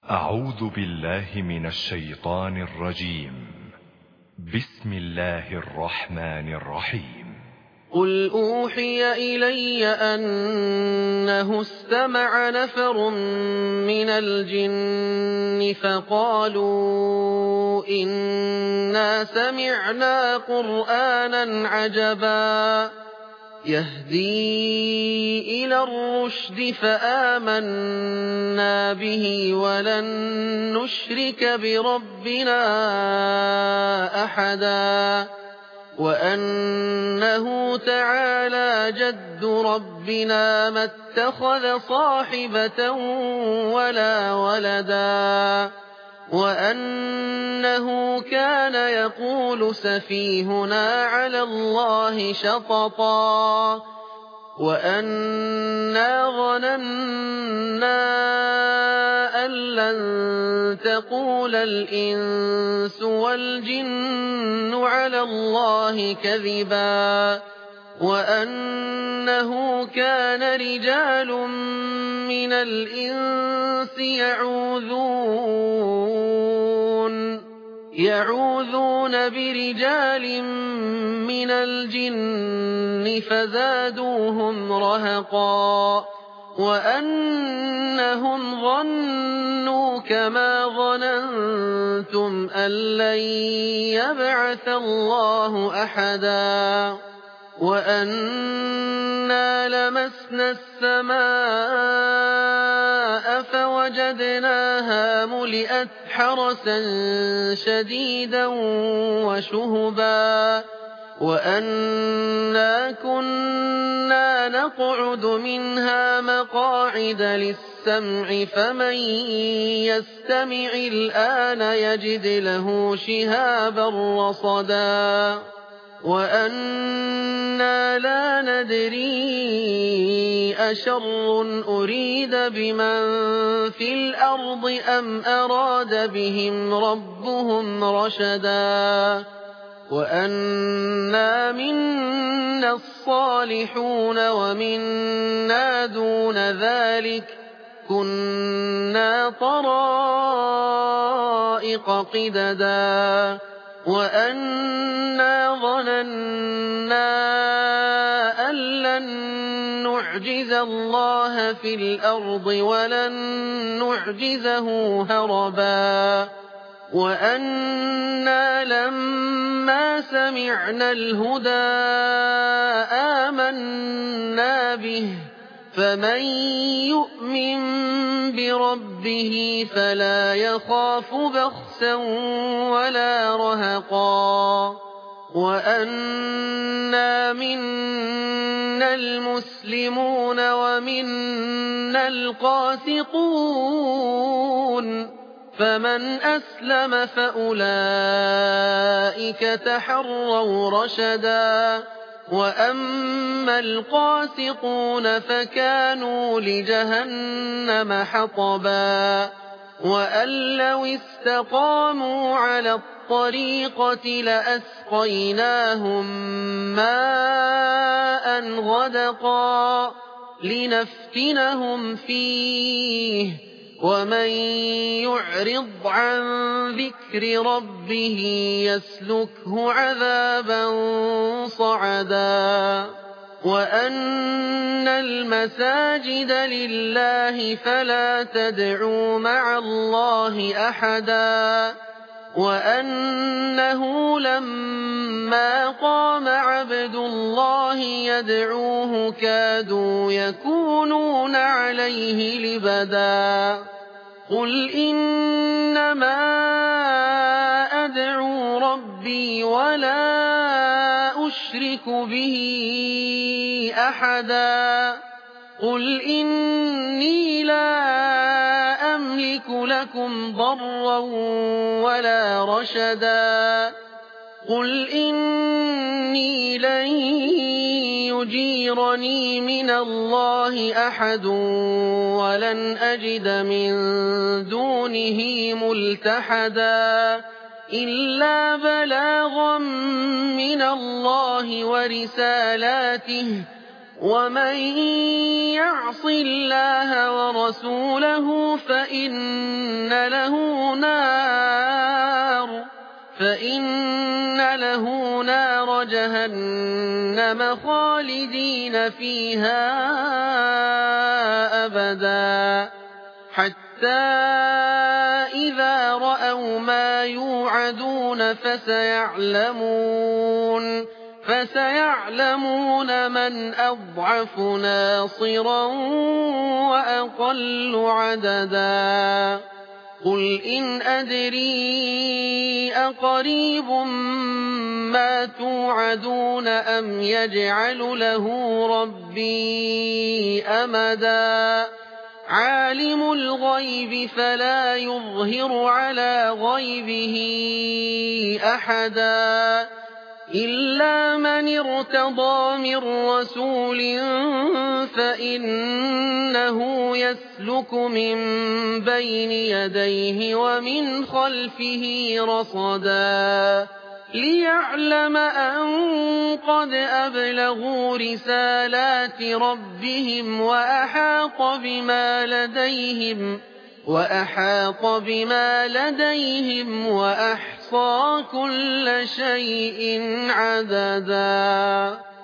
أعوذ بالله من الشيطان الرجيم. بسم الله الرحمن الرحيم. قل أوحي إلي أنه استمع نفر من الجن فقالوا إنا سمعنا قرآنا عجبا يهدي إلى الرشد فآمنا به ولن نشرك بربنا أحدا وأنه تعالى جد ربنا ما اتخذ صاحبة ولا ولدا وأنه كان يقول سفيهنا على الله شططا وأنا ظننا أن لن تقول الإنس والجن على الله كذبا وأنه كان رجال من الإنس يعوذون برجال من الجن فزادوهم رهقا وأنهم ظنوا كما ظننتم أن لن يبعث الله أحدا وأنا لمسنا السماء فوجدناها ملئت حرسا شديدا وشهبا وأنا كنا نقعد منها مقاعد للسمع فمن يستمع الآن يجد له شهابا رصدا وأنا لا ندري أشر أريد بمن في الأرض أم أراد بهم ربهم رشدا وأنا منا الصالحون ومنا دون ذلك كنا طرائق قددا وأنا ظننا أن لن نعجز الله في الأرض ولن نعجزه هربا وأنا لما سمعنا الهدى آمنا به فمن يؤمن بربه فلا يخاف بخسا ولا رهقا وأنا منا المسلمون ومنا القاسطون فمن أسلم فأولئك تحروا رشدا وأما القاسطون فكانوا لجهنم حطبا وأن لو استقاموا على الطريقة لأسقيناهم ماء غدقا لنفتنهم فيه ومن يعرض عن ذكر ربه يسلكه عذابا صعدا وأن المساجد لله فلا تدعوا مع الله أحدا وأنه لما قام عبد الله يدعوه كادوا يكونون عليه لبدا قل إنما أدعو ربي ولا أشرك به أحدا قل إني لا أملك لكم ضرا ولا رشدا قل إني لن يجيرني من الله أحد ولن أجد من دونه ملتحدا إلا بلاغا من الله ورسالاته ومن يعص الله ورسوله فإن له نار جهنم خالدين فيها أبدا حتى إذا رأوا ما يوعدون فسيعلمون من أضعف ناصرا وأقل عددا قل إن أدري أقريب ما توعدون أم يجعل له ربي أمدا عالم الغيب فلا يظهر على غيبه أحدا إلا من ارتضى من رسول فإنه يسلك من بين يديه ومن خلفه رصدا ليعلم أن قد أبلغوا رسالات ربهم وأحاط بما لديهم وأحصى كل شيء عددا